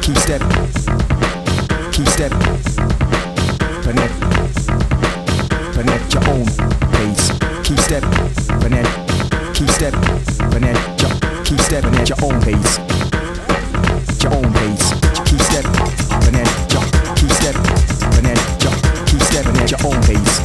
step, keep step, connect your own pace. Keep step, keep step, keep stepping at your own pace. Your own pace. Keep step, keep step, keep stepping at your own pace.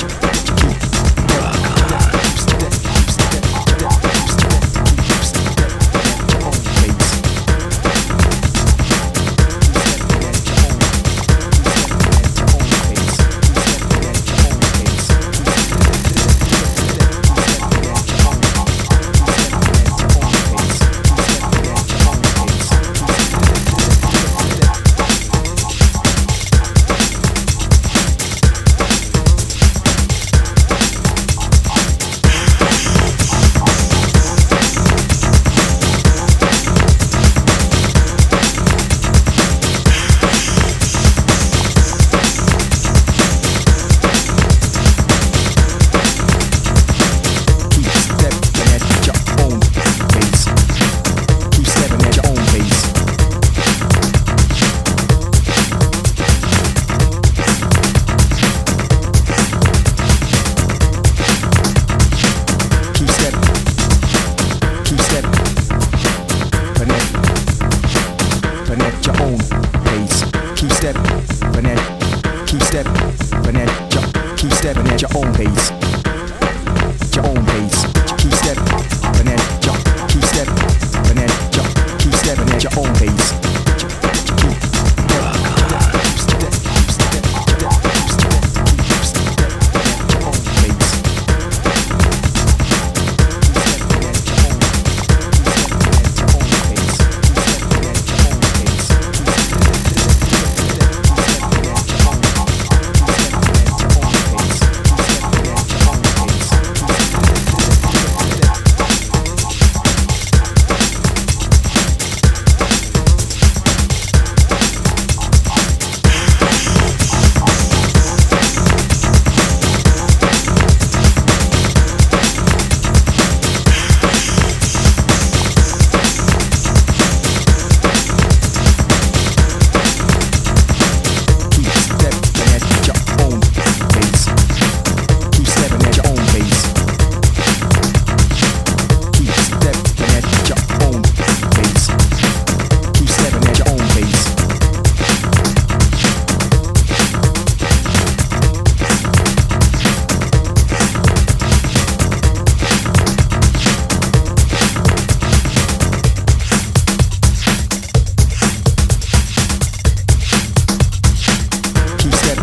Keep stepping at your own pace. Your own pace. Keep stepping keep stepping at your own pace.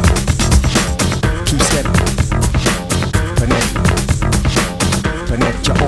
Connect